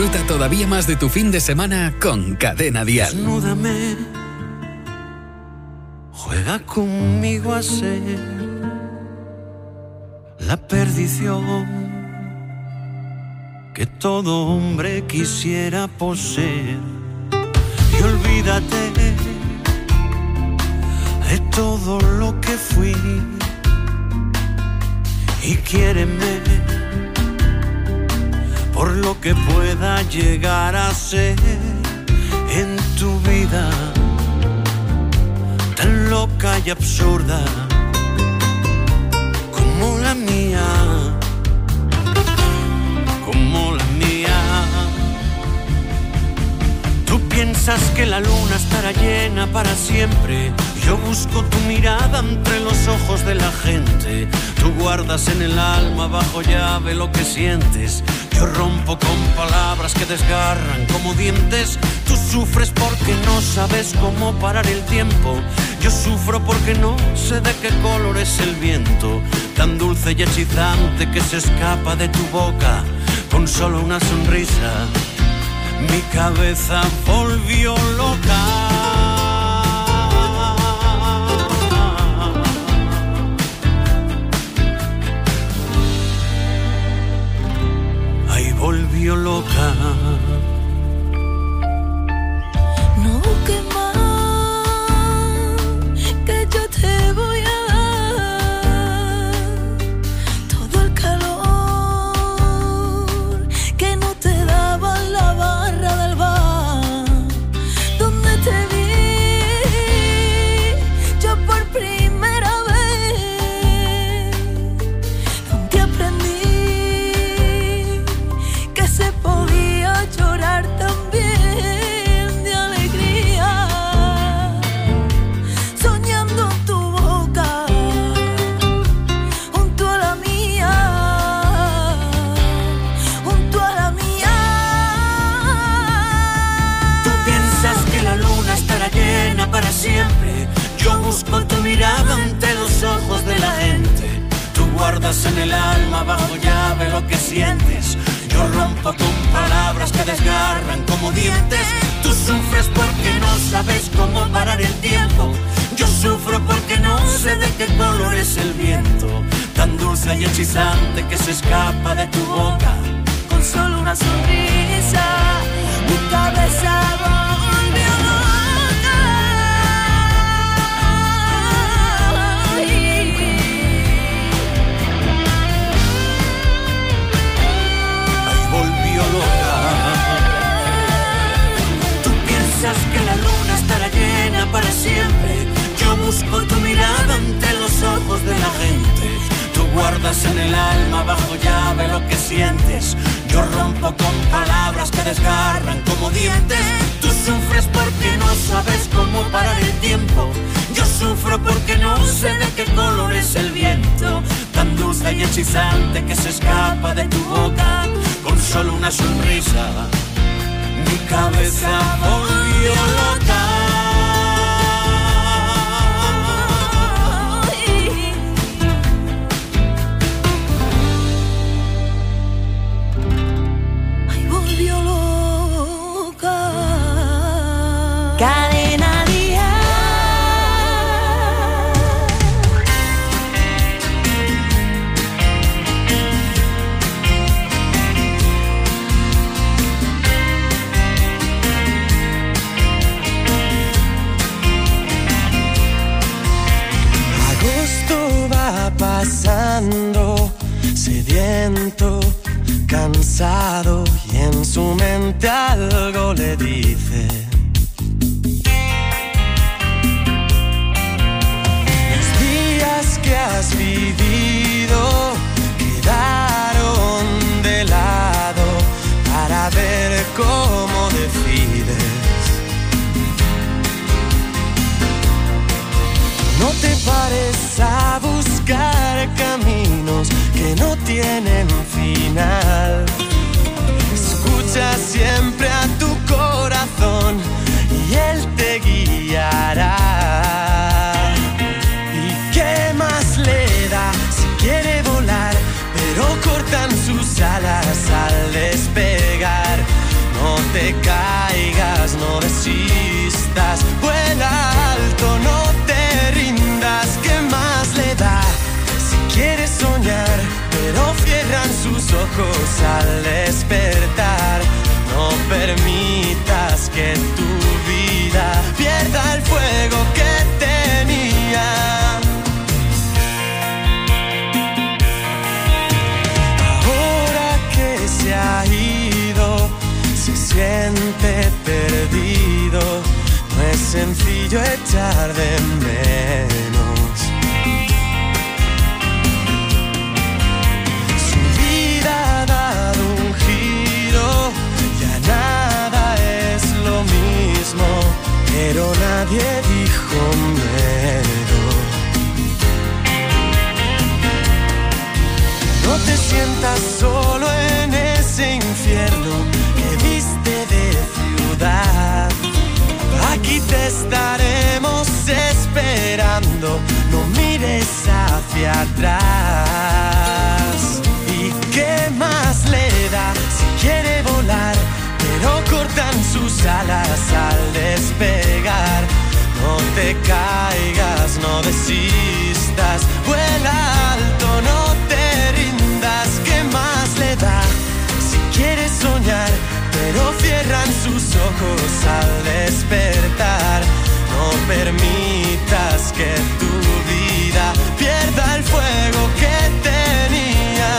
Disfruta todavía más de tu fin de semana con Cadena Dial. Desnúdame, juega conmigo a ser la perdición que todo hombre quisiera poseer. Y olvídate de todo lo que fui y quiéreme por lo que pueda llegar a ser en tu vida, tan loca y absurda como la mía, como la mía. Tú piensas que la luna estará llena para siempre. Yo busco tu mirada entre los ojos de la gente. Tú guardas en el alma bajo llave lo que sientes. Yo rompo con palabras que desgarran como dientes. Tú sufres porque no sabes cómo parar el tiempo. Yo sufro porque no sé de qué color es el viento, tan dulce y hechizante que se escapa de tu boca con solo una sonrisa. Mi cabeza volvió loca. Ahí volvió loca. No busques más, que yo te voy a dar todo el calor que no te daba la barra del bar, donde te vi yo por primera vez, donde aprendí que se podía llorar también. Siempre yo busco tu mirada ante los ojos de la gente. Tú guardas en el alma bajo llave lo que sientes. Yo rompo con palabras que desgarran como dientes. Tú sufres porque no sabes cómo parar el tiempo. Yo sufro porque no sé de qué color es el viento, tan dulce y hechizante que se escapa de tu boca con solo una sonrisa. Mi cabeza volvió loca. Que la luna estará llena para siempre. Yo busco tu mirada ante los ojos de la gente. Tú guardas en el alma bajo llave lo que sientes. Yo rompo con palabras que desgarran como dientes. Tú sufres porque no sabes cómo parar el tiempo. Yo sufro porque no sé de qué color es el viento, tan dulce y hechizante que se escapa de tu boca con solo una sonrisa. Mi cabeza volvió loca. Ay, volvió loca. Cadena Dial. Pasando, sediento, cansado, y en su mente algo le dice: los días que has vivido quedaron de lado para ver cómo decides. No te pares a buscar caminos que no tienen final. Escucha siempre a tu corazón te caigas, no desistas. Vuela alto, no te rindas, ¿qué más le da? Si quieres soñar, pero cierran sus ojos al despertar. No permitas que tu vida pierda el fuego que tenía. Ahora que se ha ido, se siente perdido. No es sencillo echar de menos. Su vida ha dado un giro, ya nada es lo mismo, pero nadie dijo menos. No te sientas solo en ese infierno que viste de ciudad. Aquí te estaremos esperando, no mires hacia atrás. ¿Y qué más le da si quiere volar? Pero cortan sus alas al despegar. No te caigas, no desistas. Vuela alto, no te rindas. ¿Qué más le da si quieres soñar? Pero cierran sus ojos al despertar. No permitas que tu vida pierda el fuego que tenía.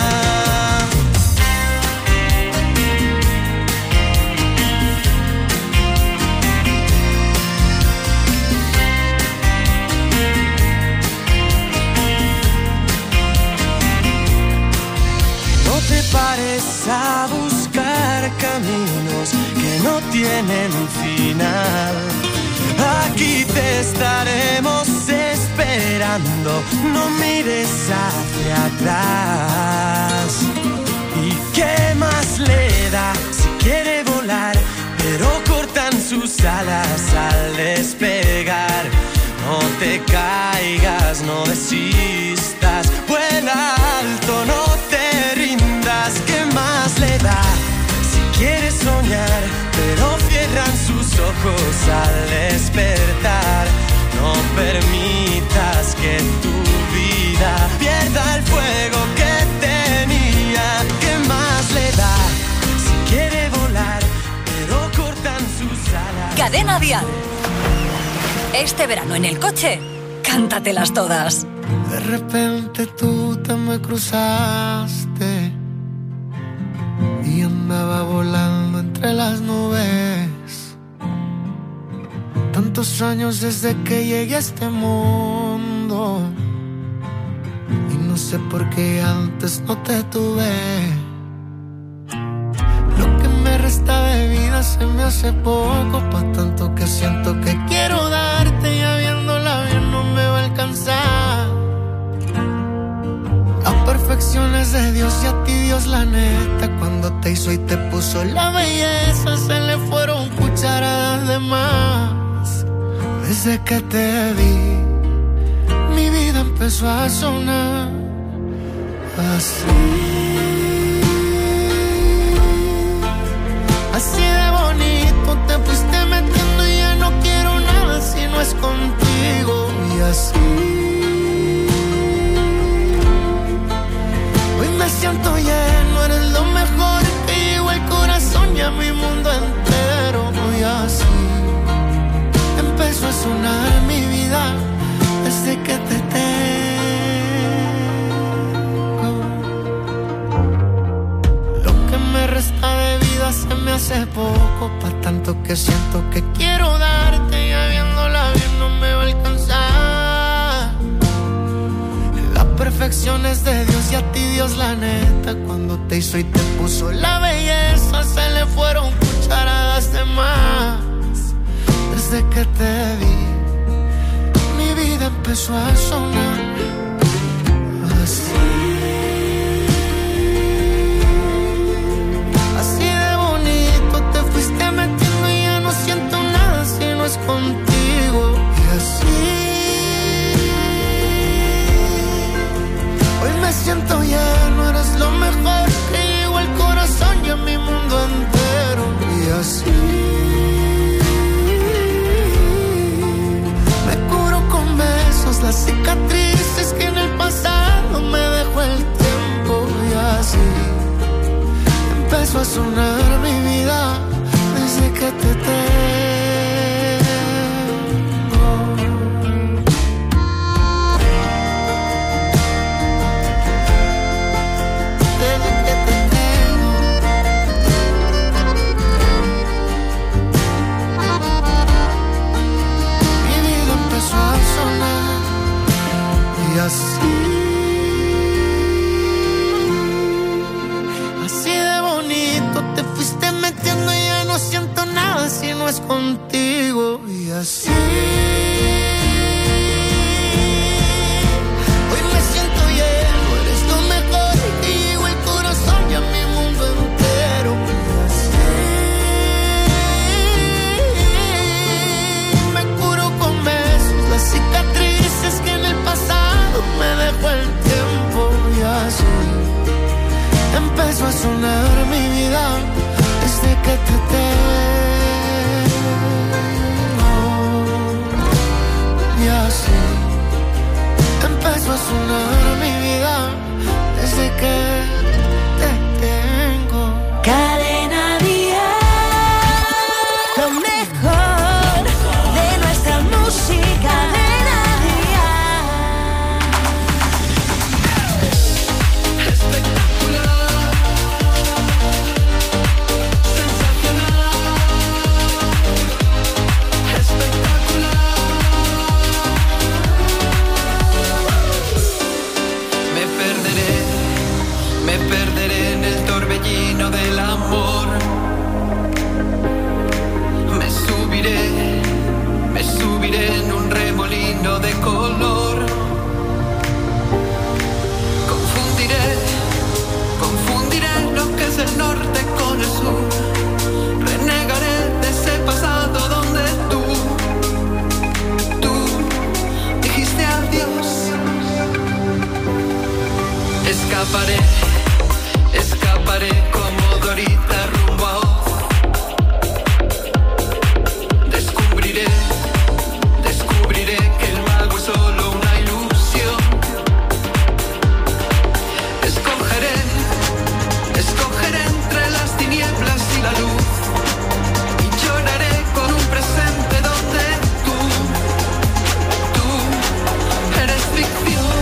No te pares a buscar caminos que no tienen final. Aquí te estaremos esperando, no mires hacia atrás. ¿Y qué más le da si quiere volar? Pero cortan sus alas al despegar. No te caigas, no desistas. Vuela alto, no te rindas. ¿Qué más le da si quieres soñar? Pero cierran sus ojos al despertar. No permitas que tu vida pierda el fuego que tenía. ¿Qué más le da si quiere volar? Pero cortan sus alas. Cadena Dial. Este verano en el coche, cántate-las todas. De repente tú te me cruzaste y andaba volando entre las nubes. Tantos años desde que llegué a este mundo y no sé por qué antes no te tuve. Lo que me resta de vida se me hace poco, pa' tanto que siento que quiero darte, ya viéndola bien no me va a alcanzar. La perfección es de Dios y a ti Dios la neta, cuando te hizo y te puso la belleza se le fueron cucharadas de más. Desde que te vi mi vida empezó a sonar así de bonito te fuiste metiendo y ya no quiero nada si no es contigo. Y así hoy me siento lleno, eres lo mejor que llegó al corazón y a mi mundo entero. Y así empezó a sonar mi vida desde que te tengo. Lo que me resta de vida se me hace poco, pa' tanto que siento que quiero darte, ya viéndola bien no me va a alcanzar. La perfección es de Dios y a ti Dios la neta, cuando te hizo y te puso la belleza se le fueron cucharadas de más. Desde que te vi mi vida empezó a sonar así de bonito te fuiste metiendo y ya no siento nada si no es contigo. Y así hoy me siento lleno, eres lo mejor que llegó al corazón y a mi mundo entero. Y así contigo y así. Hoy me siento lleno, eres lo mejor y llevo el corazón y a mi mundo entero y así. Me curo con besos las cicatrices que en el pasado me dejó el tiempo y así. Empezó a sonar mi vida desde que te tengo. Y así empezó a sonar mi vida desde que te tengo. Cadena Dial, lo mejor de nuestra música. Cadena Dial. Espectacular, sensacional, espectacular. Me perderé en el torbellino del amor. Me subiré en un remolino de color. Confundiré lo que es el norte con el sur. Renegaré de ese pasado donde tú dijiste adiós. Escaparé como Dorita rumbo a Oz. Descubriré que el mago es solo una ilusión. Escogeré entre las tinieblas y la luz. Y lloraré con un presente donde tú eres ficción.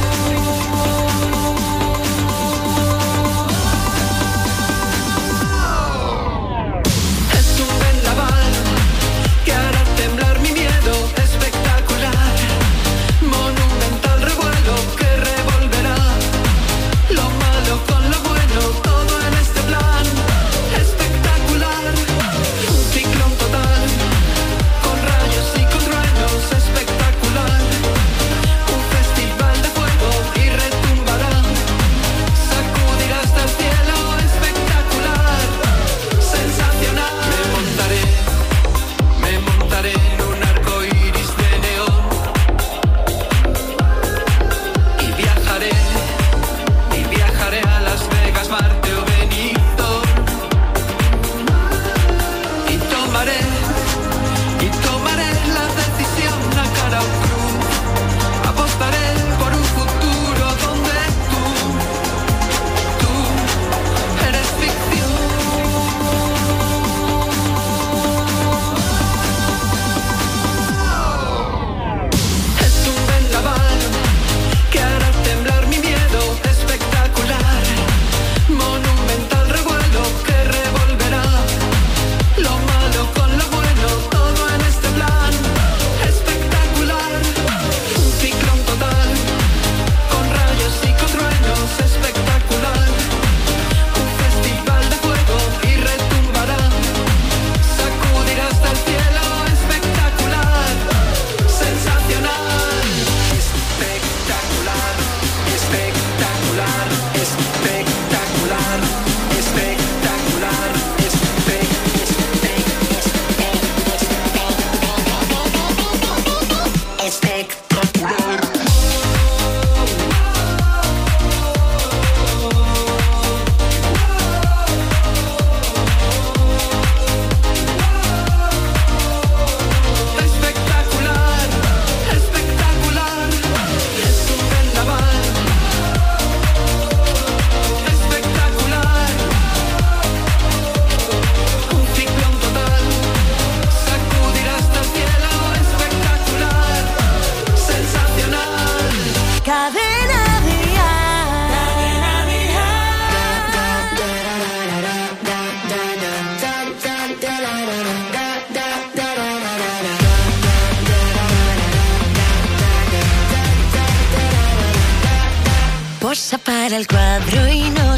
Posa para el cuadro y no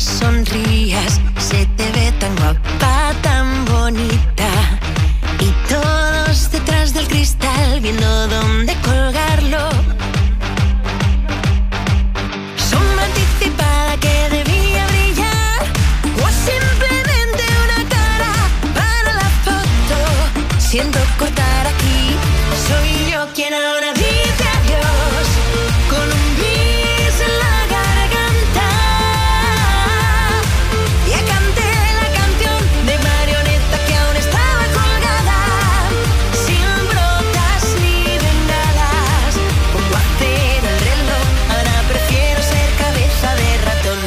sonrías. Se te ve tan guapa, tan bonita y todo cristal viendo dónde colgarlo. Sombra anticipada que debía brillar, o simplemente una cara para la foto. Siento cortar aquí, soy yo quien ahora dice adiós, con un bis en la garganta. Ya canté la canción de marioneta que aún estaba colgada, sin brotas ni bengalas. Pongo a cero el reloj, ahora prefiero ser cabeza de ratón.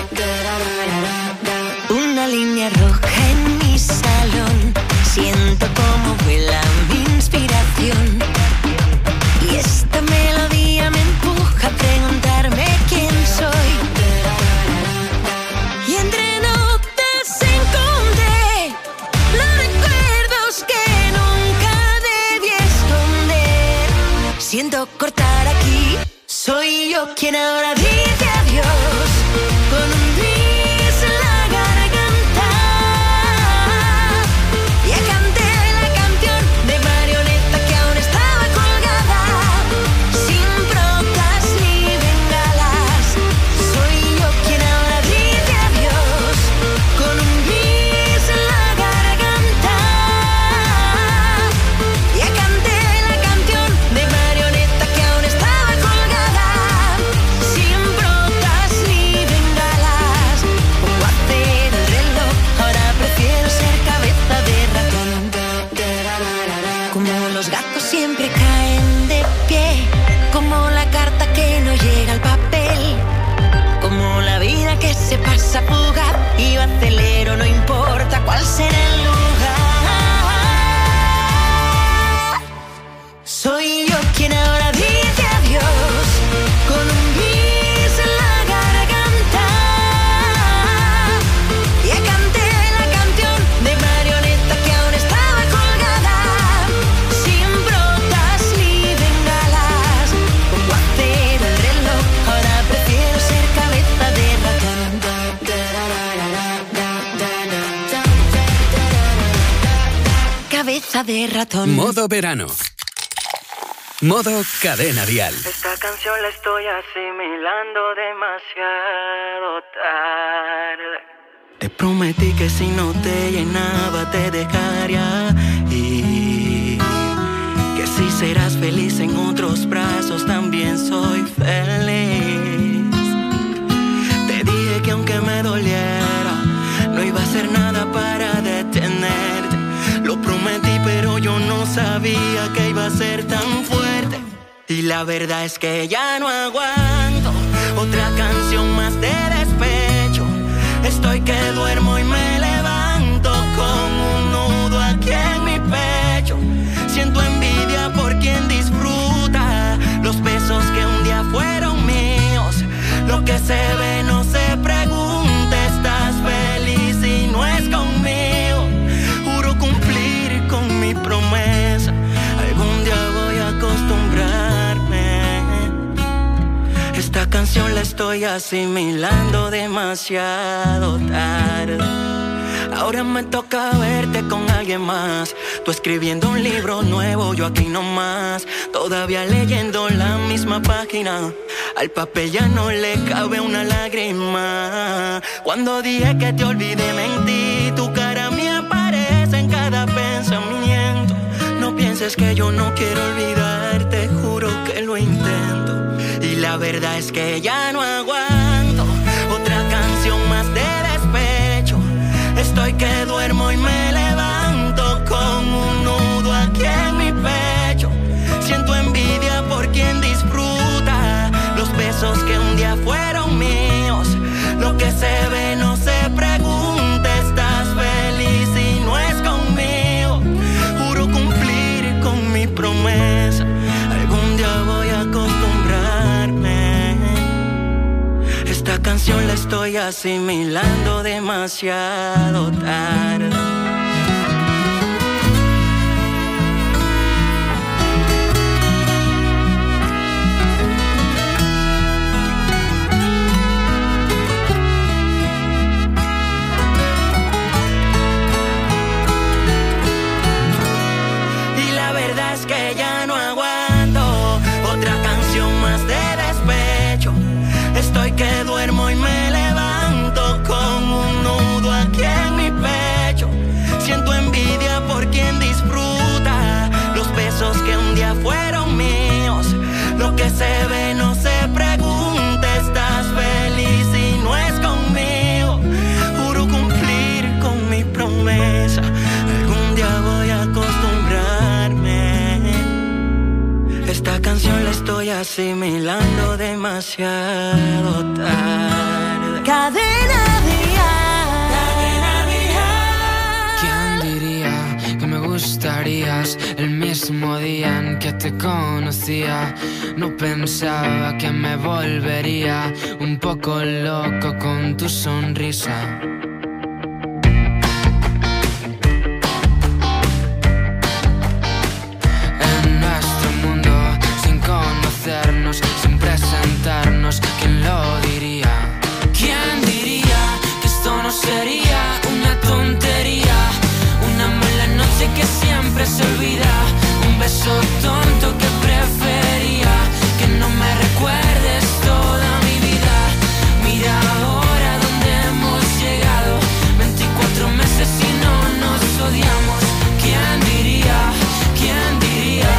Una línea roja en mi salón, siento como vuela mi inspiración. Y esta melodía me empuja a preguntarme quién soy. Y entre notas encontré los recuerdos que nunca debí esconder. Siento cortar aquí, soy yo quien ahora dice adiós, con un bis en la garganta. Ya canté la canción de marioneta que aún estaba colgada, sin brotas ni bengalas. Soy yo quien ahora dice adiós, con un bis en la garganta. Ya canté la canción de marioneta que aún estaba colgada, sin brotas ni bengalas. Pongo a cero el reloj, ahora prefiero ser cabeza de ratón. Como los gatos siempre caen de pie, como la carta que no llega al papel, como la vida que se pasa fugaz y yo acelero, no importa cuál será el lugar. Soy yo quien ahora dice adiós, con un bis en la garganta. Ya canté la canción de marioneta que aún estaba colgada, sin brotas ni bengalas. Pongo a cero el reloj, ahora prefiero ser cabeza de ratón. Cabeza de ratón. Modo verano. Modo Cadena Dial. Esta canción la estoy asimilando demasiado tarde. Te prometí que si no te llenaba te dejaría ir, que si serás feliz en otros brazos también soy feliz. Te dije que aunque me doliera no iba a hacer nada para detenerte. Lo prometí pero yo no sabía que iba a ser tan fuerte. Y la verdad es que ya no aguanto otra canción más de despecho. Estoy que duermo y me levanto con un nudo aquí en mi pecho. Siento envidia por quien disfruta los besos que un día fueron míos. Lo que se ve no se pregunta. Estás feliz y no es conmigo. Juro cumplir con mi promesa. Algún día voy a acostumbrarme. Esta canción la estoy asimilando demasiado tarde. Ahora me toca verte con alguien más. Tú escribiendo un libro nuevo, yo aquí nomás. Todavía leyendo la misma página. Al papel ya no le cabe una lágrima. Cuando dije que te olvidé mentí. Tu cara me aparece en cada pensamiento. No pienses que yo no quiero olvidarte. Juro que lo intento. Y la verdad es que ya no aguanto otra canción más de despecho. Estoy que duermo y me levanto con un nudo aquí en mi pecho. Siento envidia por quien disfruta los besos que un día fueron míos. Lo que se ve no se pregunta. Estás feliz y no es conmigo. Juro cumplir con mi promesa. Algún día voy a acostumbrarme. Esta canción la estoy asimilando demasiado tarde. Y la verdad es que me duermo y me levanto con un nudo aquí en mi pecho. Siento envidia por quien disfruta los besos que un día fueron míos. Lo que se ve no se pregunta. Estás feliz y no es conmigo. Juro cumplir con mi promesa. Algún día voy a acostumbrarme. Esta canción la estoy asimilando demasiado tarde. Cadena estarías el mismo día en que te conocía. No pensaba que me volvería un poco loco con tu sonrisa. En nuestro mundo, sin conocernos, sin presentarnos, ¿quién lo diría? ¿Quién diría que esto no sería una tontería? Una mala noche que siempre se olvida. Un beso tonto que prefería que no me recuerdes toda mi vida. Mira ahora dónde hemos llegado. 24 meses y no nos odiamos. ¿Quién diría? ¿Quién diría?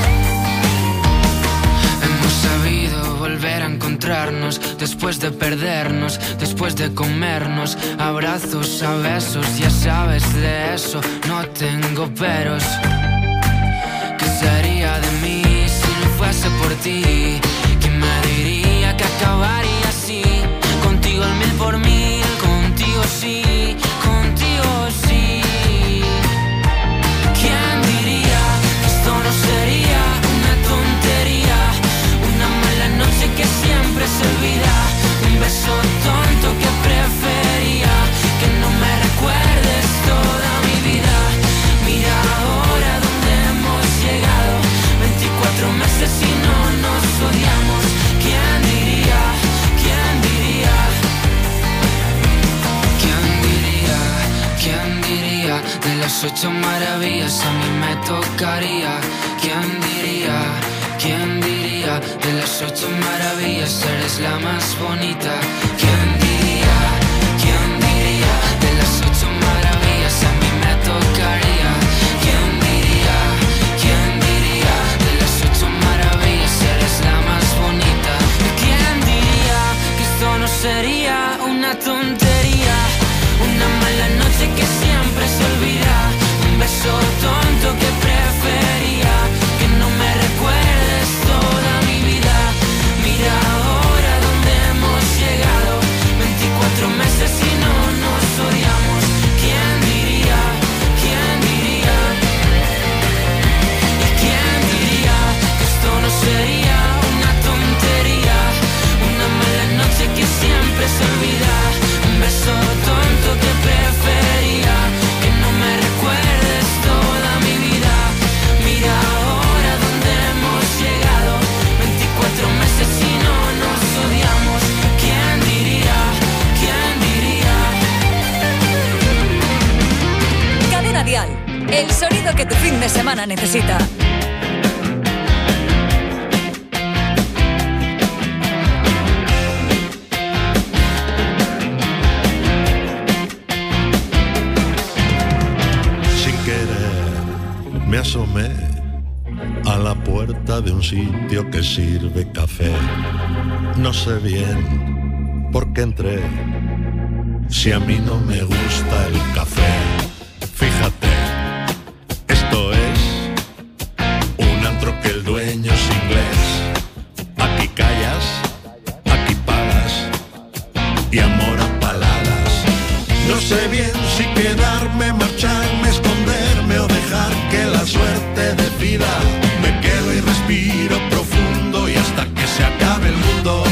Hemos sabido volver a encontrarnos después de perdernos, después de comernos. Abrazos a besos, ya sabes de eso, no tengo peros. ¿Qué sería de mí si no fuese por ti? ¿Quién me diría que acabaría así? Contigo al 1000 por 1000, contigo sí, contigo sí. ¿Quién diría que esto no sería una tontería? Una mala noche que siempre se olvida. Un beso tonto que prefería que no me recuerdes toda mi vida. Mira ahora dónde hemos llegado. 24 meses y no nos odiamos. ¿Quién diría? ¿Quién diría? ¿Quién diría? ¿Quién diría? De las 8 maravillas a mí me tocaría. ¿Quién diría? ¿Quién diría? De las 8 maravillas eres la más bonita. ¿Quién diría? ¿Quién diría? De las 8 maravillas a mí me tocaría. ¿Quién diría? ¿Quién diría? De las 8 maravillas eres la más bonita. ¿Quién diría que esto no sería una tontería? Una mala noche que siempre se olvida. Un beso tonto que prefería que no me recuerdes toda mi vida. Mira ahora dónde hemos llegado. 24 meses y no nos odiamos. ¿Quién diría? ¿Quién diría? ¿Y quién diría que esto no sería una tontería? Una mala noche que siempre se olvida. Un beso tonto que prefería que no me recuerdes toda mi vida. Mira ahora dónde hemos llegado. 24 meses y no nos odiamos. ¿Quién diría? ¿Quién diría? Cadena Dial, el sonido que tu fin de semana necesita. Sin querer me asomé a la puerta de un sitio que sirve café. No sé bien por qué entré, si a mí no me gusta el café. Fíjate, esto es un antro que el dueño es inglés. Aquí callas, aquí pagas y amor a paladas. No sé bien si quedarme, marcharme, esconderme o dejar que la suerte decida. Me quedo y respiro profundo y hasta que se acabe el mundo.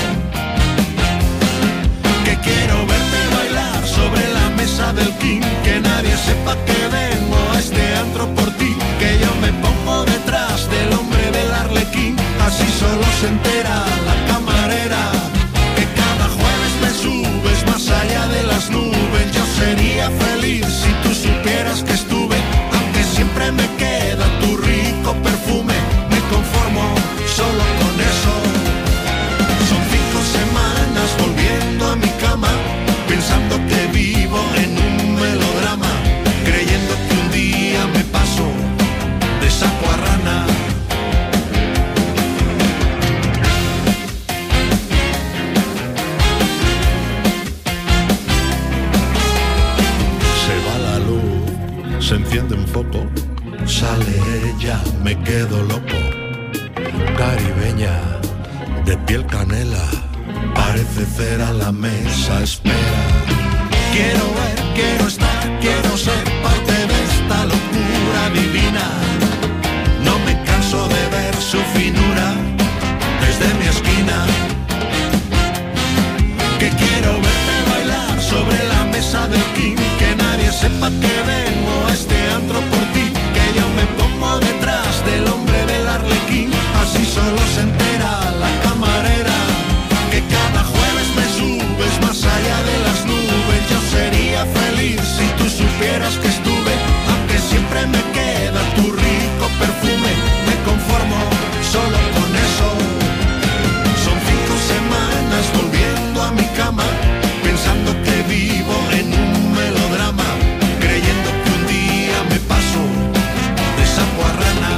Que quiero verte bailar sobre la mesa del king. Que nadie sepa que vengo a este antro por ti. Que yo me pongo detrás del hombre del arlequín. Así solo se entera la camarera que cada jueves me subes más allá de las nubes. Yo sería feliz si tú supieras que estuve, aunque siempre me queda tu rico perfume. Me conformo solo con eso. Son coco. Sale ella, me quedo loco. Caribeña, de piel canela, parece cera, la mesa espera. Quiero ver, quiero estar, quiero ser parte de esta locura divina. No me canso de ver su finura desde mi esquina. Que quiero verte bailar sobre la mesa del king. Que nadie sepa que vengo a este antro por ti. Que yo me pongo detrás del hombre del arlequín. Así solo se entera la camarera. Que cada jueves me subes más allá de las nubes. Yo sería feliz si tú supieras que estuve. Aunque siempre me queda tu rico perfume. Me conformo solo con eso. Son 5 semanas volviendo a mi cama, pensando que vivo en un melodrama, creyendo que un día me paso de sapo a rana.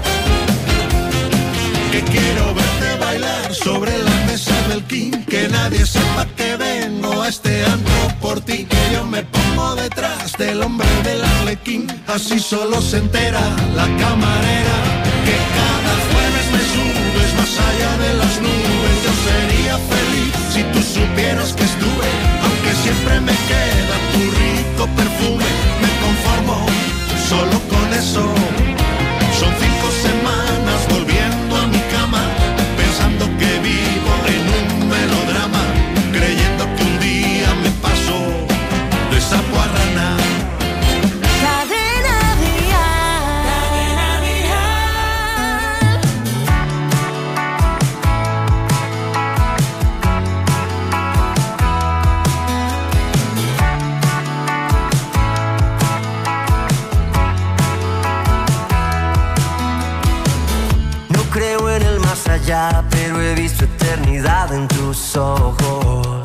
Que quiero verte bailar sobre la mesa del king. Que nadie sepa que vengo a este antro por ti. Que yo me pongo detrás del hombre del arlequín. Así solo se entera la camarera. Que cada jueves me subes más allá de las nubes. Yo sería feliz si tú supieras que estuve. Aunque siempre me queda tu rico perfume. Me conformo solo con eso. Son 5 semanas volviendo a mi cama, pensando que vivo en un melodrama, creyendo que un día me paso de sapo a rana. Cadena Dial. Cadena Dial. No creo en el más allá, pero he visto eternidad en tus ojos.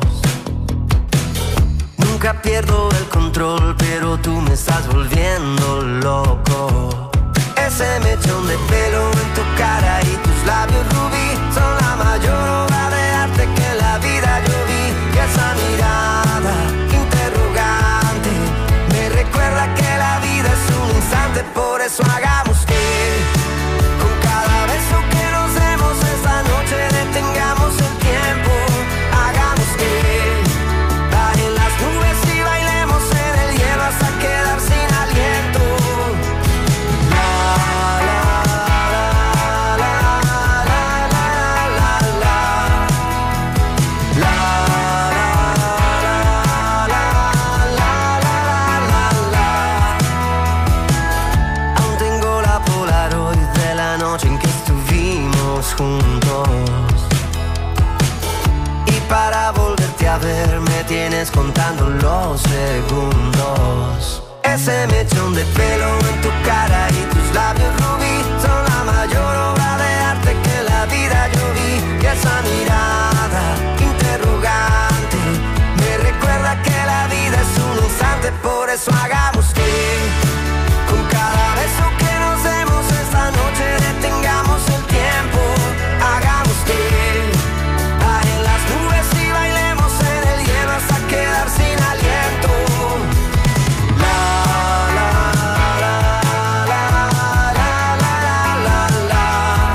Nunca pierdo el control, pero tú me estás volviendo loco. Ese mechón de pelo en tu cara y tus labios rubí son la mayor obra de arte que en la vida yo vi. Y esa mirada interrogante me recuerda que la vida es un instante. Por eso hagamos que con cada beso que nos demos esta noche detengamos el tiempo. Hagamos que bajen las nubes y bailemos en el hielo hasta quedar sin aliento. La la la la la la la la. La la la la la. Aún tengo la Polaroid de la noche en que estuvimos juntos. Y para volverte a ver me tienes contando los segundos. Ese mechón de pelo en tu cara y tus labios rubí son la mayor obra de arte que en la vida yo vi. Y esa mirada interrogante me recuerda que la vida es un instante. Por eso hagamos que con cada beso que nos demos esta noche detengamos el tiempo. Hagamos que bajen las nubes y bailemos en el hielo hasta quedar sin aliento. La la la la la la la la.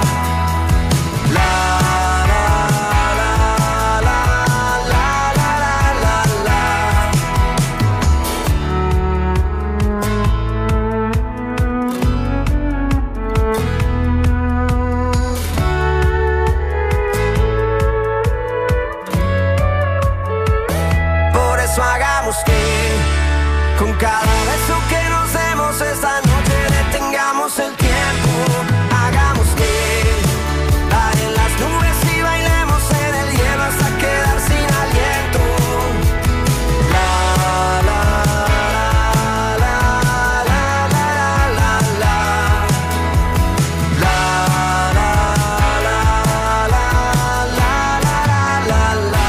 La la la la la la. Por eso hagamos que con cada beso que nos demos esta noche detengamos el tiempo. Hagamos que bajen las nubes y bailemos en el hielo hasta quedar sin aliento. La la la la la la la. La la la la la la la.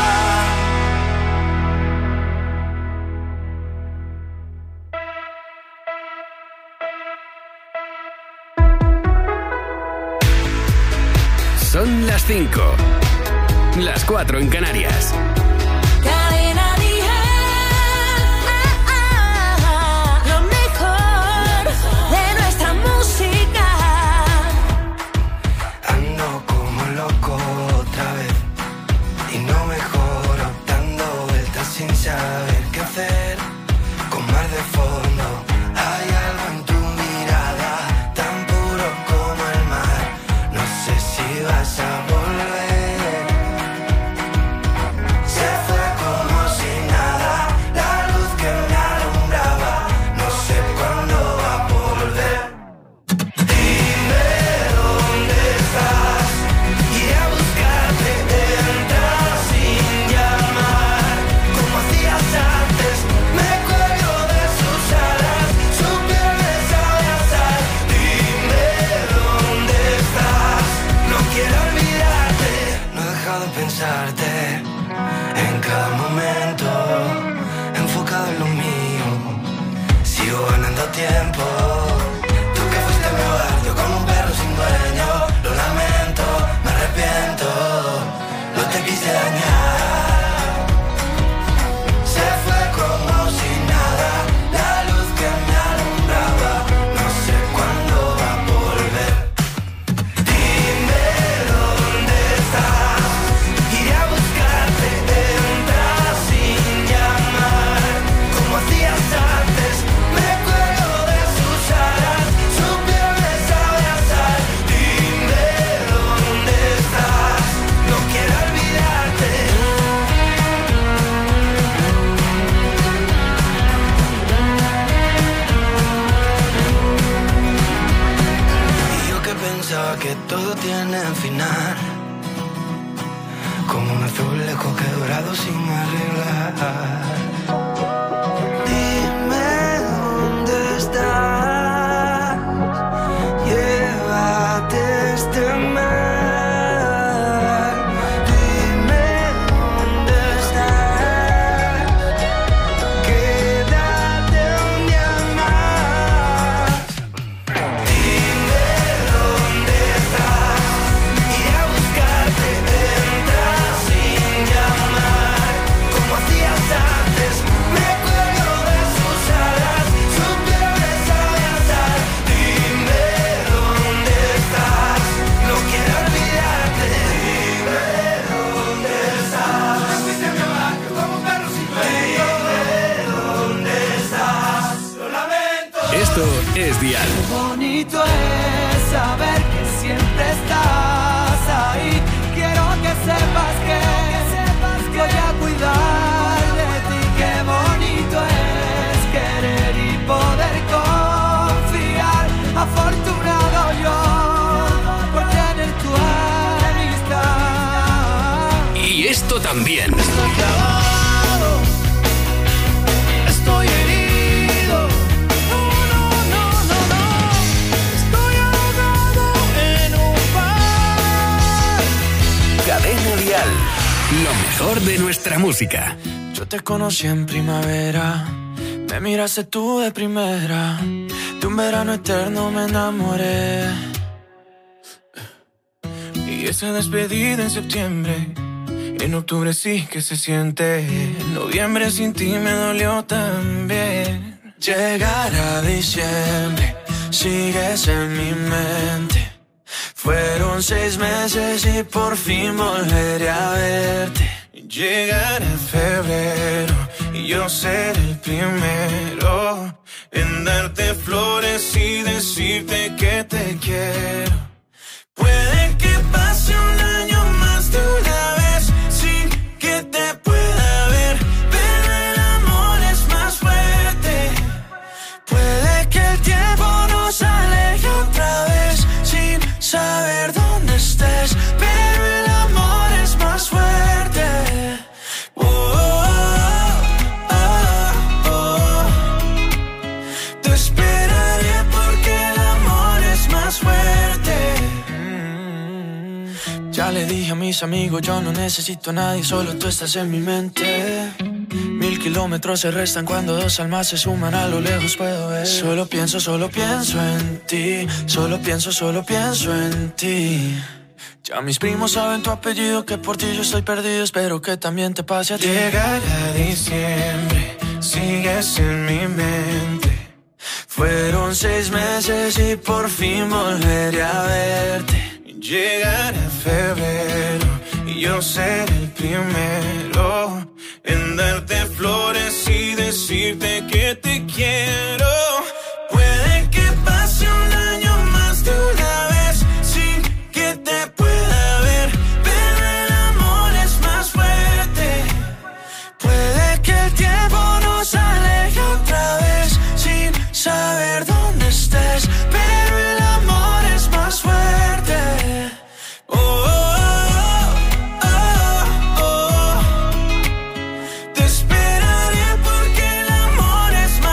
Son las 5. Las 4 en Canarias. Cadena Dial. Lo mejor de cada momento, enfocado en lo mío. Sigo ganando tiempo. Tú que fuiste mi hogar, yo como un perro sin dueño. Lo lamento, me arrepiento, no te quise dañar. Se fue como si nada, la luz que me alumbraba. No sé cuándo va a volver. Dime dónde estás, iré a buscarte. Entras sin llamar, como hacías antes. Me cuelgo de sus alas, su piel me sabe a sal. Dime dónde estás, no quiero olvidarte. Y yo que pensaba que todo tiene final, como un azulejo que he dorado sin arreglar. Dime dónde estás, llévate este mal. Dime dónde estás, quédate un día más. Dime dónde estás, iré a buscarte. Entras sin llamar, como hacías antes. Me cuelgo de sus alas, su piel me sabe a sal. Dime dónde estás, no quiero olvidarte. Dime dónde estás, fuiste mi hogar, yo como un perro sin dueño. Dime dónde estás, lo lamento. Esto es Dial. Qué bonito es saber que siempre estás ahí. Quiero que sepas que voy a cuidar de ti. Qué bonito es querer y poder confiar. Afortunado yo por tener tu amistad. Y esto también. Estoy clavado, estoy herido. No, no, no, no, no. Estoy ahogado en un bar. Cadena Dial. Lo mejor de nuestra música. Yo te conocí en primavera, me miraste tú de primera. De un verano eterno me enamoré. Y esa despedida en septiembre, en octubre sí que se siente. En noviembre sin ti me dolió también. Llegar a diciembre, sigues en mi mente. Fueron 6 meses y por fin volveré a verte. Llegará febrero y yo seré el primero en darte flores y decirte que te quiero. Puede que pase un año más de una vez sin que te pueda ver, pero el amor es más fuerte. Puede que el tiempo nos aleje otra vez sin saber dónde estés, pero el amor es más fuerte. Oh, oh, oh, oh. Te esperaré porque el amor es más fuerte. Ya le dije a mis amigos, yo no necesito a nadie, solo tú estás en mi mente. 1000 kilómetros se restan cuando 2 almas se suman, a lo lejos puedo ver. Solo pienso en ti, solo pienso en ti. Ya mis primos saben tu apellido, que por ti yo estoy perdido, espero que también te pase a ti. Llegará diciembre, sigues en mi mente. Fueron 6 meses y por fin volveré a verte. Llegará febrero y yo seré el primero en darte flores y decirte que te quiero. Puede que pase un año más de una vez sin que te pueda ver, pero el amor es más fuerte. Puede que el tiempo nos aleje otra vez sin saber dónde estés, pero el amor es más fuerte. Oh, oh, oh, oh, oh. Te esperaré porque el amor es más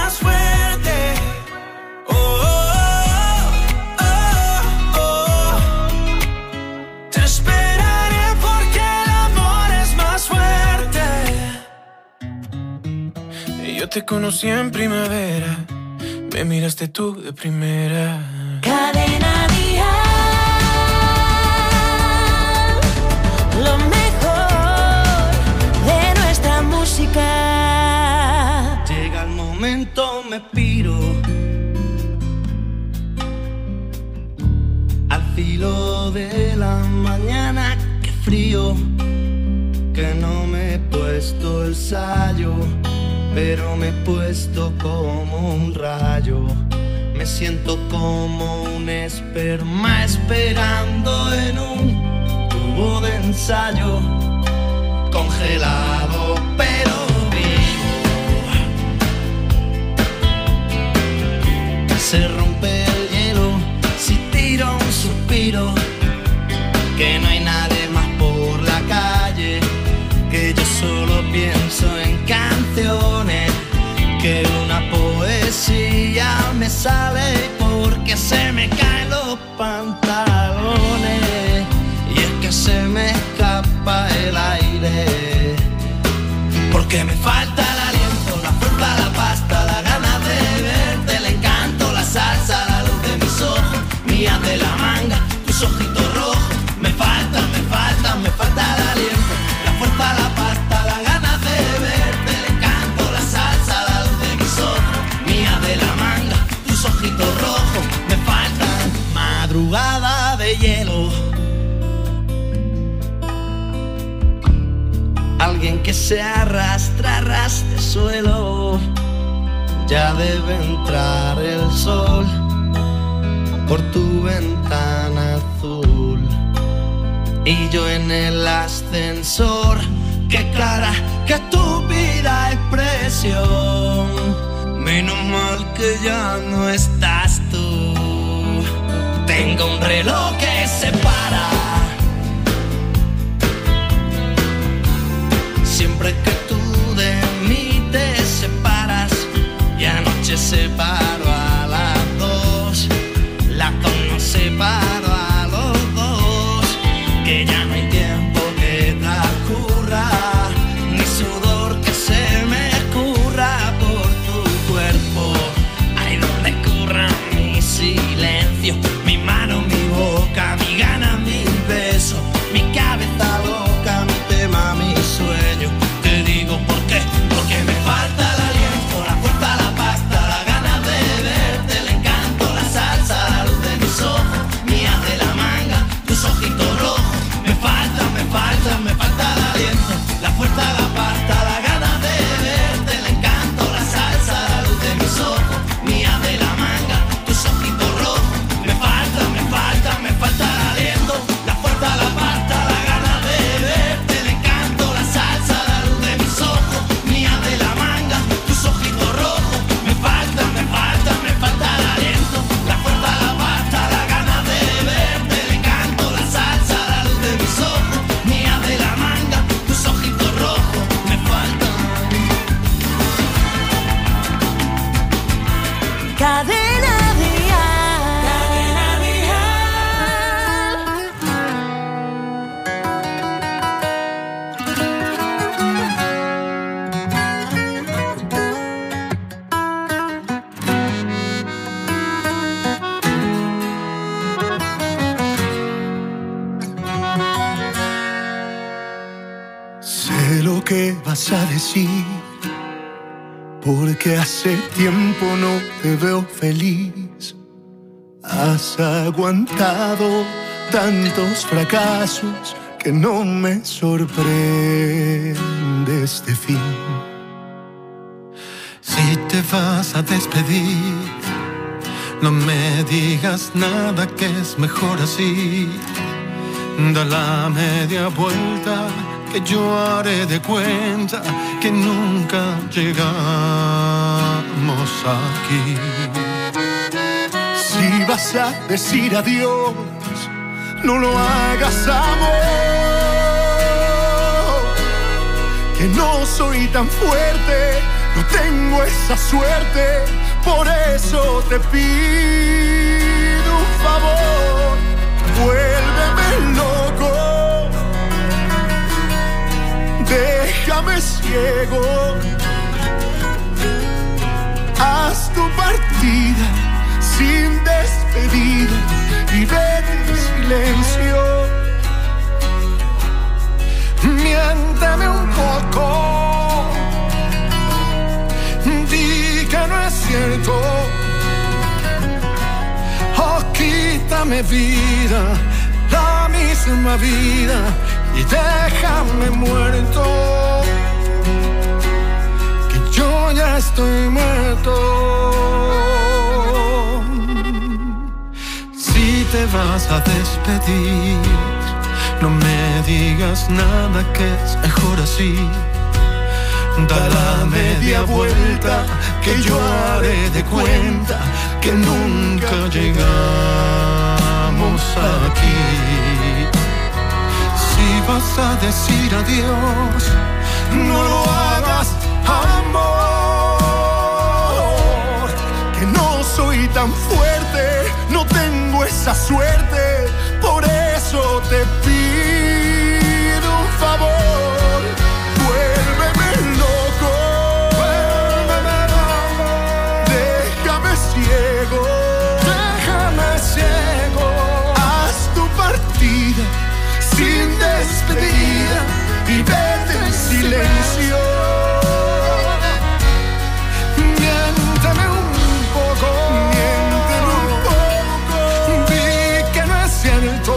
Yo te conocí en primavera, me miraste tú de primera. Cadena Dial, lo mejor de nuestra música. Llega el momento, me piro al filo de la mañana. Qué frío, que no me he puesto el sayo, pero me he puesto como un rayo. Me siento como un esperma esperando en un tubo de ensayo, congelado pero vivo. Se rompe el hielo si tiro un suspiro, que no hay nadie más por la calle, que yo solo pienso en canciones, que una poesía me sale porque se me caen los pantalones, y es que se me escapa el aire, porque me falta el aliento, la fuerza, la pasta, la ganas de verte, el encanto, la salsa, la luz de mis ojos, mías de la manga, tus ojitos rojos. Me falta el aliento, la fuerza, la pasta, la ganas de verte, el encanto, la salsa, la luz de mis ojos, mía de la manga, tus ojitos rojos. Me faltan madrugada de hielo, alguien que se arrastra ras de suelo. Ya debe entrar el sol por tu ventana azul, y yo en el ascensor. Qué clara, qué estúpida expresión. Menos mal que ya no estás tú. Tengo un reloj que se para siempre que tú de mí te separas, y anoche separo a las 2, la no separo a los dos, que ya no hay tiempo que transcurra, ni sudor que se me escurra por tu cuerpo, ahí donde escurra mi silencio, mi mano, mi boca, mi gana, mi beso, mi cabeza loca, mi tema, mi sueño. Te digo por qué, porque me falta el aliento, la fuerza, la pasta, la ganas de verte, el encanto, la salsa, la luz de mis ojos, mía de la manga, tus ojitos rojos. Me falta el aliento, la fuerza, la pasta, la ganas de verte, el encanto, la salsa, la luz de mis ojos, mía de la manga, tus ojitos rojos. Me falta el aliento, la fuerza, la pasta, la ganas de verte, el encanto, la salsa, la luz de mis ojos, mía de la manga, tus ojitos rojos. Me falta el aliento, la fuerza, la pasta, la ganas de verte, el encanto, la salsa, la luz de mis ojos, mía de la manga, tus ojitos rojos. Me faltan. Cadena Dial. Cadena Sé lo que vas a decir, porque hace tiempo no te veo feliz. Has aguantado tantos fracasos que no me sorprende este fin. Si te vas a despedir, no me digas nada, que es mejor así. Da la media vuelta, que yo haré de cuenta que nunca llegamos aquí. Si vas a decir adiós, no lo hagas, amor, que no soy tan fuerte, no tengo esa suerte, por eso te pido un favor, vuélveme loco, déjame ciego, Haz tu partida sin despedida y vete en silencio. Miénteme un poco, di que no es cierto, o quítame vida, la misma vida, y déjame muerto, que yo ya estoy muerto. Si te vas a despedir, no me digas nada, que es mejor así. Da la media vuelta, que yo haré de cuenta que nunca llegamos aquí. Si vas a decir adiós, no lo hagas, amor, que no soy tan fuerte, no tengo esa suerte, por eso te pido un favor, vuélveme loco, déjame ciego, haz tu partida sin despedida y vete en silencio. Miénteme un poco, di que no es cierto,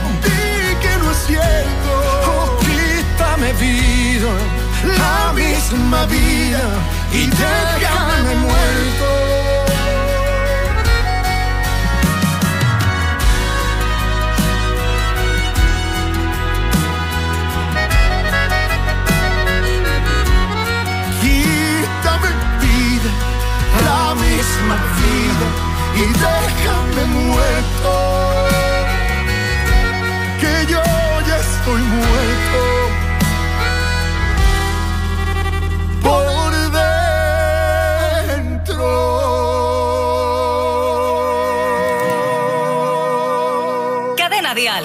oh, quítame vida, la misma vida, y déjame muerto. La misma vida y déjame muerto, que yo ya estoy muerto por dentro. Cadena Dial.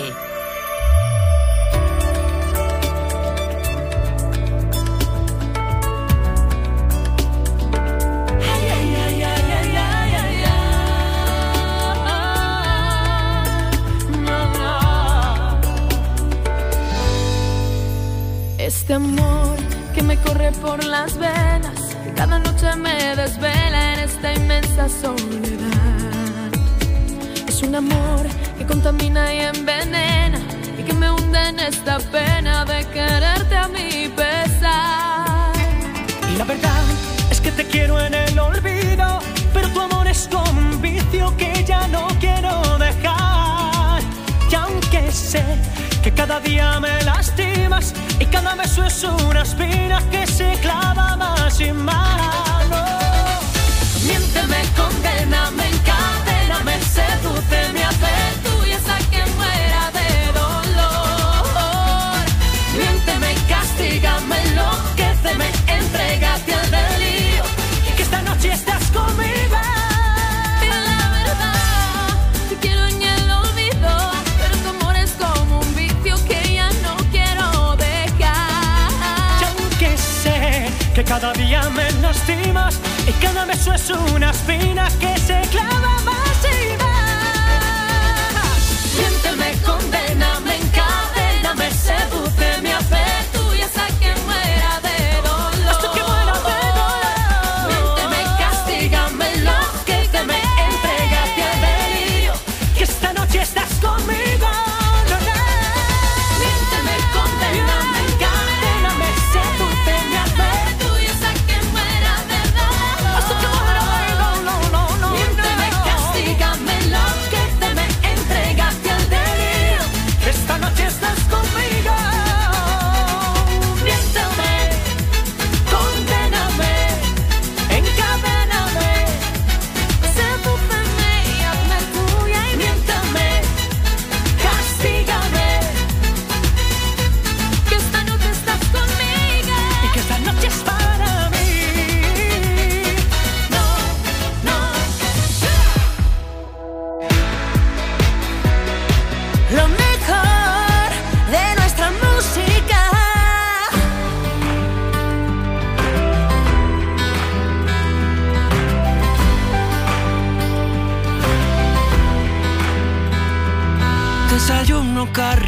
Este amor que me corre por las venas, que cada noche me desvela en esta inmensa soledad. Es un amor que contamina y envenena y que me hunde en esta pena de quererte a mi pesar. Y la verdad es que te quiero en el olvido, pero tu amor es como un vicio que ya no quiero dejar. Y aunque sé que cada día me lastimas y cada beso es una espina que se clava más y más. No. Miénteme, condéname, encadéname, seduce, me hace tuya hasta que muera de dolor. Miénteme, castígame, enloquéceme, entrégate al delirio, que esta noche estás conmigo. Pero la verdad, te quiero en el olvido, pero tu amor es como un vicio que ya no quiero dejar. Y aunque sé que cada día me lastimas y cada beso es una espina que se clava más y más. Miénteme, condéname, encadéname, seduce, me hace tuya hasta que muera de dolor. Hasta que muera de dolor. Miénteme, castígame, enloquéceme, entrégate al delirio, que esta noche estás conmigo. Miénteme, condéname, encadéname, seduce, me hace tuya hasta que muera de dolor. Hasta que muera de dolor. Miénteme, castígame, enloquéceme, entrégate al delirio.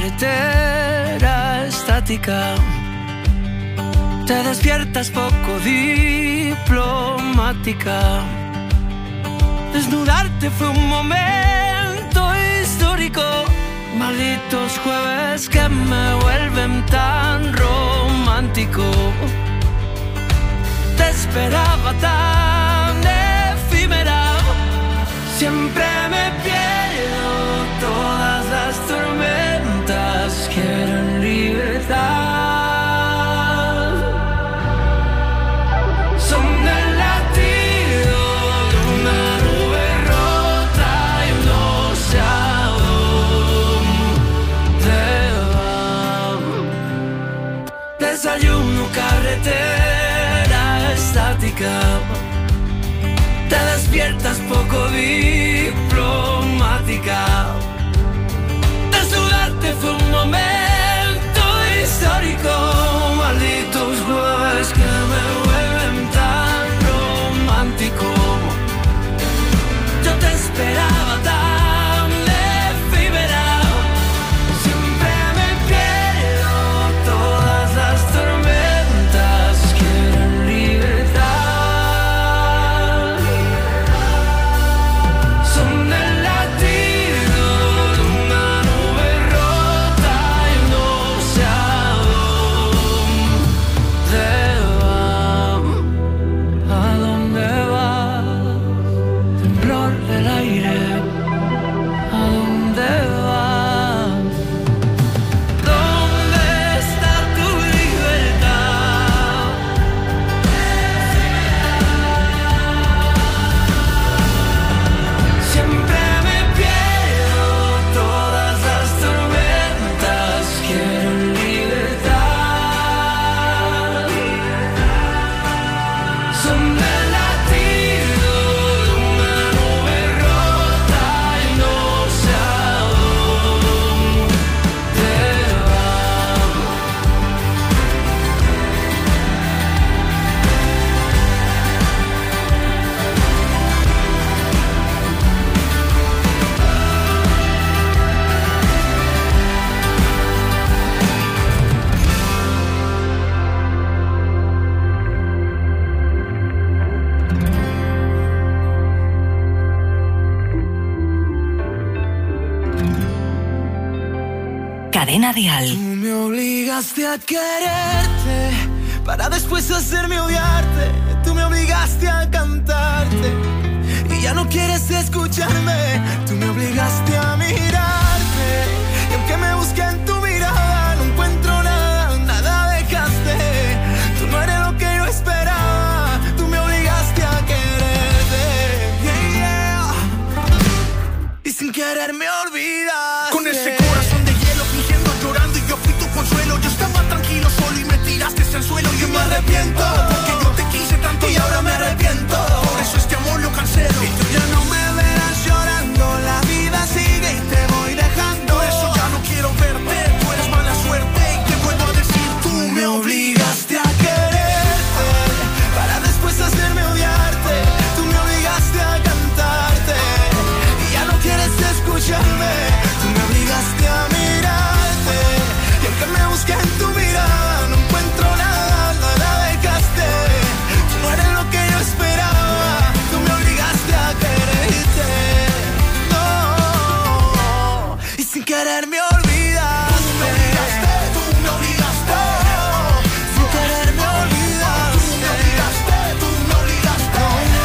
carretera estática. Te despiertas poco diplomática. Desnudarte fue un momento histórico. Malditos jueves que me vuelven tan romántico. Te esperaba tan efímera. Siempre me pierdo todas las tormentas. Quieren libertad. Son el latido de una nube rota y no sé a dónde va. Desayuno, carretera estática. Te despiertas poco diplomática. Desnudarte fue un momento histórico. Malditos jueves que me vuelven tan romántico. Yo te esperaba tan efímera. Siempre me pierdo todas las tormentas. Quieren libertad. Son el latido de una nube rota y no sé a dónde va. ¿A dónde va? Temblor del aire. ¿A dónde va? ¿Dónde está tu libertad? Siempre me pierdo todas las tormentas. Quiero libertad. Son el latido de una nube rota y no sé a dónde va. Cadena Dial. Tú me obligaste a quererte para después hacerme odiarte. Tú me obligaste a cantarte y ya no quieres escucharme. Tú me obligaste a mirarte y aunque me busqué en tu mirada no encuentro nada, nada dejaste. Tú no eres lo que yo esperaba. Tú me obligaste a quererte, yeah, yeah. Y sin querer me olvidaste. Con ese corazón de hielo fingiendo llorando y yo fui tu consuelo. Yo estaba tranquilo solo y me tiraste al suelo. Y me arrepiento porque yo te quise tanto y ahora me arrepiento. Por eso este amor lo cancelo. Y tú ya no me verás llorando. La vida sigue y te voy dejando. Por eso ya no quiero verte. Tú eres mala suerte y te vuelvo a decir. Tú me obligaste a quererte para después hacerme odiarte. Tú me obligaste a cantarte y ya no quieres escucharme. Tú me obligaste a mirarte y aunque me busqué en tu mirada no encuentro nada, nada dejaste. Tú no eres lo que yo esperaba. Tú me obligaste a quererte, no, y sin querer me olvidaste. Tú me obligaste. Sin querer me olvidaste. Tú me obligaste.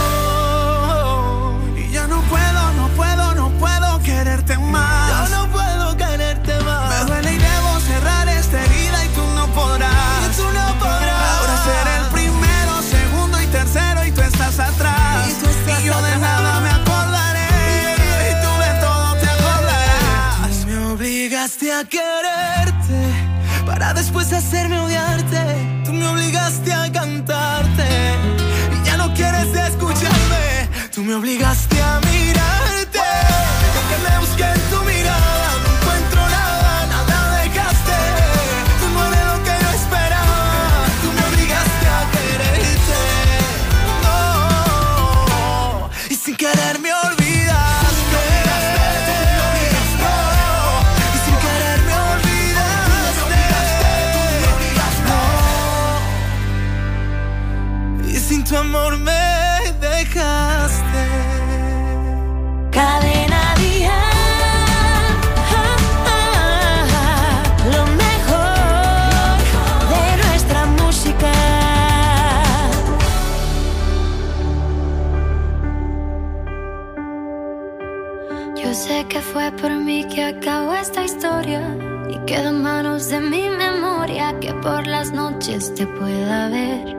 Y ya no puedo quererte más. Yo no puedo quererte más. Me duele y debo cerrar esta herida y tú no podrás. Ahora seré el primero, segundo y tercero y tú estás atrás. Y yo de nada me acordaré y tú de todo te acordarás. Tú me obligaste a quererte para después hacerme odiarte. Tú me obligaste a cantarte y ya no quieres escucharme. Tú me obligaste a mirarte y aunque me busqué en tu mirada no encuentro nada, nada dejaste. Tú no eres lo que yo esperaba. Tú me obligaste a quererte, no, y sin querer me olvidaste. Y sin querer me olvidaste. sin tu amor me dejaste. Cadena Dial, lo mejor de nuestra música. Yo sé que fue por mí que acabó esta historia y quedó en manos de mi memoria que por las noches te pueda ver.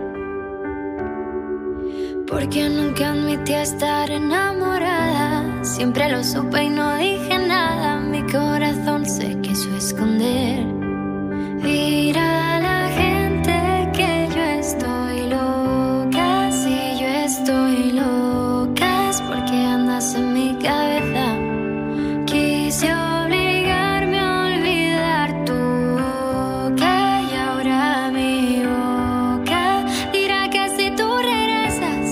Porque nunca admití estar enamorada. Siempre lo supe y no dije nada. Mi corazón se quiso esconder. Dirá la gente que yo estoy loca. Si yo estoy loca es porque andas en mi cabeza. Quise obligarme a olvidar tu boca y ahora mi boca dirá que si tú regresas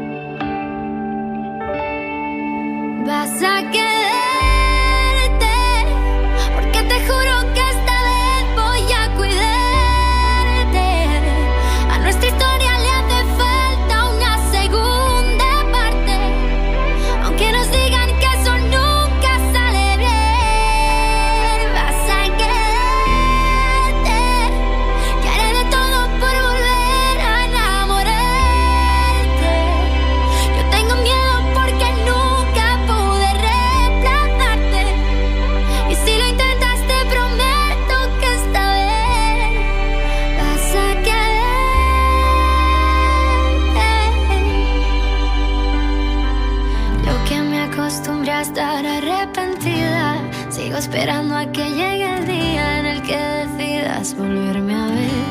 vas a quedarte, porque te juro que esta vez voy a cuidarte. A nuestra historia le hace falta una segunda parte, aunque nos digan que eso nunca sale bien. Vas a quedarte y haré de todo por volver a enamorarte. Yo tengo miedo porque nunca pude reemplazarte, y si lo intentas te prometo que esta vez vas a quedarte. Yo que me acostumbré a estar arrepentida, sigo esperando a que llegue el día en el que decidas volverme a ver.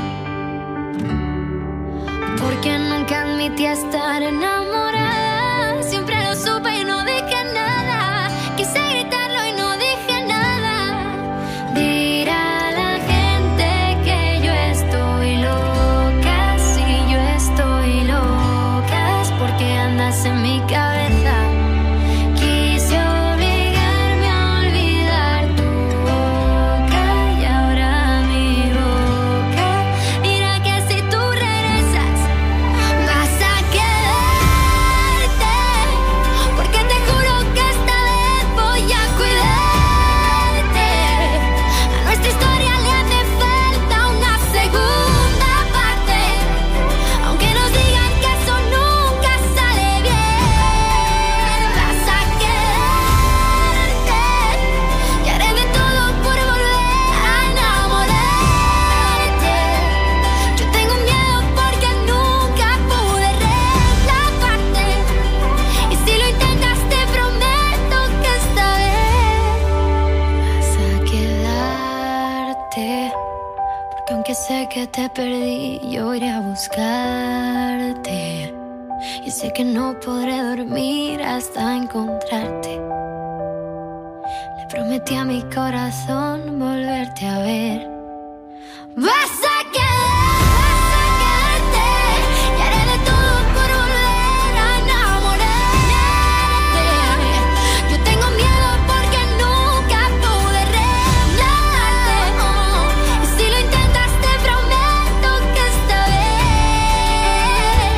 Porque nunca admití estar enamorada. Siempre lo supe y no dije nada. Quise gritarlo y no dije nada. Dirá la gente que yo estoy loca. Si yo estoy loca es porque andas en mi cabeza. Quise obligarme a olvidar tu boca y ahora mi boca dirá que si tú regresas vas a quedarte, porque te juro que esta vez voy a cuidarte. A nuestra historia le hace falta una segunda parte, aunque nos digan que eso nunca sale bien. Vas a quedarte y haré de todo por volver a enamorarte. Yo tengo miedo porque nunca pude reemplazarte, y si lo intentas te prometo que esta vez vas a quedarte. Porque aunque sé que te perdí, yo iré a buscarte. Y sé que no podré dormir hasta encontrarte. Le prometí a mi corazón volverte a ver. Vas a quedarte y haré de todo por volver a enamorarte. Yo tengo miedo porque nunca pude reemplazarte, y si lo intentas te prometo que esta vez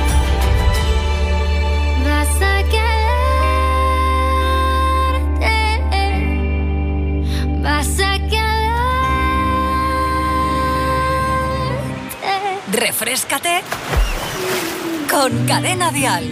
vas a quedarte. Vas a quedarte. Refréscate con Cadena Dial.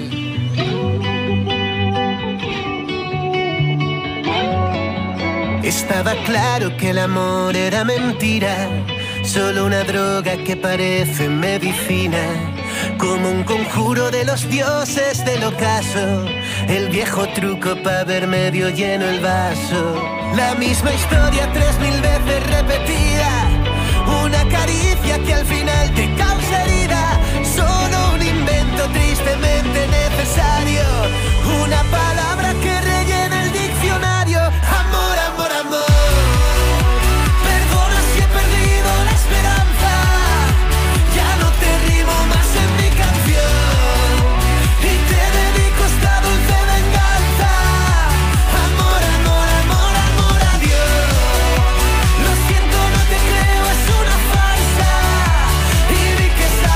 Estaba claro que el amor era mentira, solo una droga que parece medicina, como un conjuro de los dioses del ocaso, el viejo truco para ver medio lleno el vaso. La misma historia 3000 veces repetida, una caricia que al final te causa herida, solo un invento tristemente necesario, una palabra que rellena el diccionario. Amor, amor, amor. Perdona si he perdido la esperanza, ya no te rimo más en mi canción, y te dedico esta dulce venganza. Amor, amor, amor, amor, adiós. Lo siento, no te creo, es una farsa, y vi que esa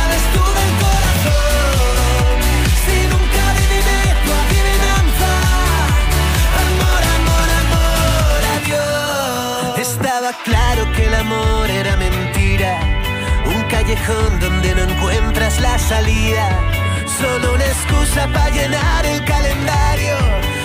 callejón donde no encuentras la salida. Solo una excusa para llenar el calendario.